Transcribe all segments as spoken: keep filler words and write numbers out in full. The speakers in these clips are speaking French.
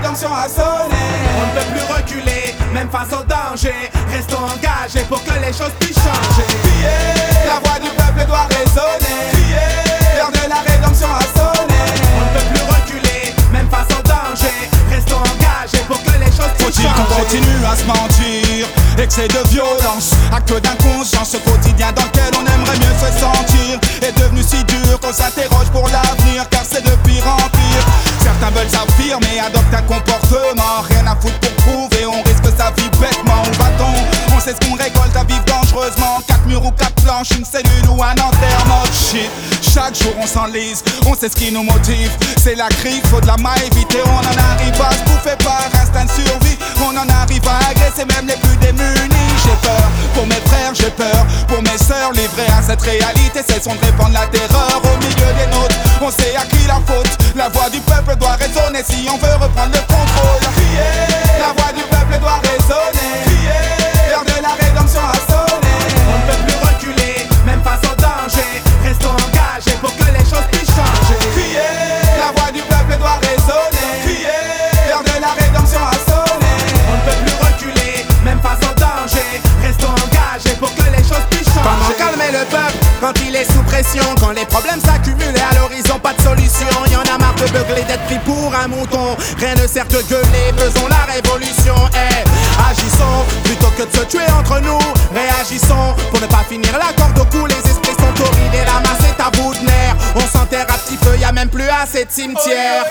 rédemption a sonné. On ne peut plus reculer, même face au danger. Restons engagés pour que les choses puissent changer. Crier, la voix du peuple doit résonner. Crier, l'heure de la rédemption a sonné. On ne peut plus reculer, même face au danger. Restons engagés pour que les choses puissent changer. Faut-il qu'on continue à se mentir? Excès de violence, acte d'inconscience, ce quotidien dans lequel on aimerait mieux se sentir est devenu si dur qu'on s'interroge pour l'avenir, car c'est de pire en pire. Certains veulent s'affirmer, adoptent un comportement, rien à foutre pour prouver, on risque sa vie bêtement. Où va-t-on? On sait ce qu'on récolte à vivre dangereusement. Quatre murs ou quatre planches, une cellule ou un enterrement. Shit, chaque jour on s'enlise, on sait ce qui nous motive. C'est la crise, faut de la main éviter. On en arrive à se bouffer par instinct de survie. On en arrive à agresser même les plus démunis. J'ai peur pour mes frères, j'ai peur pour mes sœurs. Livrés à cette réalité, cessons de répandre la terreur au milieu des nôtres. On sait à qui la faute. La voix du peuple doit résonner si on veut reprendre le contrôle. Crier, la voix du peuple doit résonner. Crier, l'heure de la rédemption a sonné. On ne peut plus reculer, même face au danger. Restons engagés pour que les choses puissent changer. Crier, la voix du peuple doit résonner. Crier, l'heure de la rédemption a sonné. On ne peut plus reculer, même face au danger. Restons engagés pour que les choses puissent changer. Comment calmer le peuple quand il est sous pression? Quand les problèmes s'accumulent et à l'horizon pas de solution. Y'en a marre de beugler, d'être pris pour un mouton. Rien ne sert de gueuler, faisons la révolution. Hey, agissons plutôt que de se tuer entre nous. Réagissons pour ne pas finir la corde au cou. Les esprits sont horribles et la masse est à bout de nerfs. On s'enterre à petit feu, y'a même plus assez de cimetière.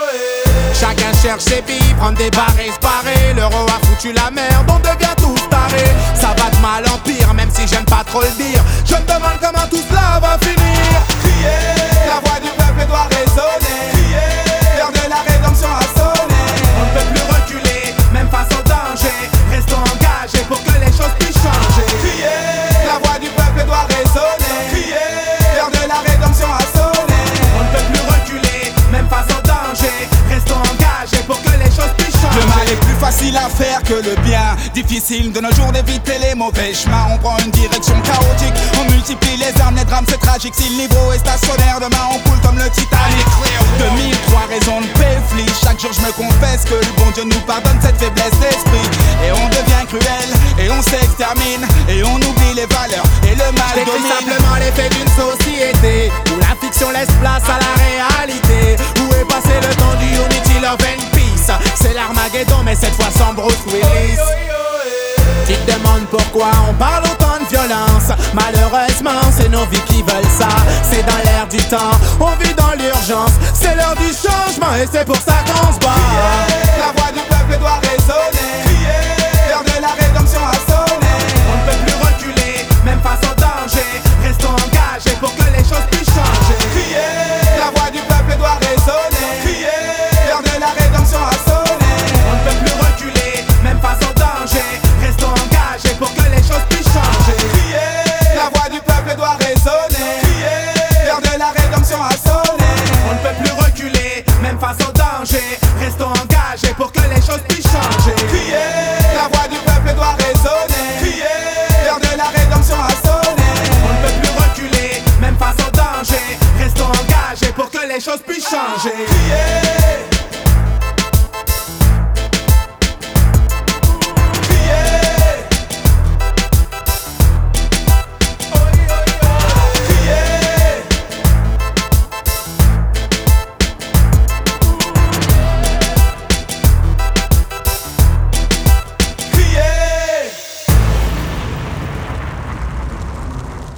Chacun cherche ses billes, prendre des barres et se barrer. L'euro a foutu la merde, on devient tous tarés. Ça va de mal en pire, même si j'aime pas trop le dire. Je me demande comment tout cela va finir. Crier, la voix du peuple doit résonner. Crier, l'heure de la rédemption a sonné. On ne peut plus reculer, même face au danger. Restons engagés pour que les choses puissent changer. Crier, la voix du peuple doit résonner. Crier, l'heure de la rédemption a sonné. On ne peut plus reculer, même face au danger. Restons engagés pour que les choses puissent changer. Le mal est plus facile à faire que le bien. Difficile de nos jours d'éviter les mauvais chemins. On prend une direction chaotique, on multiplie les armes, les drames c'est tragique. Si le niveau est stationnaire, demain on coule comme le Titanic. deux mille trois raisons de péfli. Chaque jour je me confesse que le bon Dieu nous pardonne cette faiblesse d'esprit. Et on devient cruel, et on s'extermine, et on oublie les valeurs, et le mal J'écris domine. simplement l'effet d'une société où la fiction laisse place à la réalité. Où est passé le temps du unity, love and peace? C'est l'Armageddon mais cette fois sans Bruce Willis. Tu te demandes pourquoi on parle autant de violence. Malheureusement c'est nos vies qui veulent ça. C'est dans l'air du temps, on vit dans l'urgence. C'est l'heure du changement et c'est pour ça qu'on se bat. Crier, la voix du peuple doit résonner. Crier, l'heure de la rédemption a sonné. On ne peut plus reculer, même face au danger. Restons engagés pour que les choses puissent changer. Crier, la voix du peuple doit résonner. Crier, l'heure de la rédemption a sonné. On ne peut plus reculer, même face au danger. Restons engagés pour que les choses puissent changer. Crier, la voix du peuple doit résonner. Crier, l'heure de la rédemption a sonné. On ne peut plus reculer, même face au danger. Restons engagés pour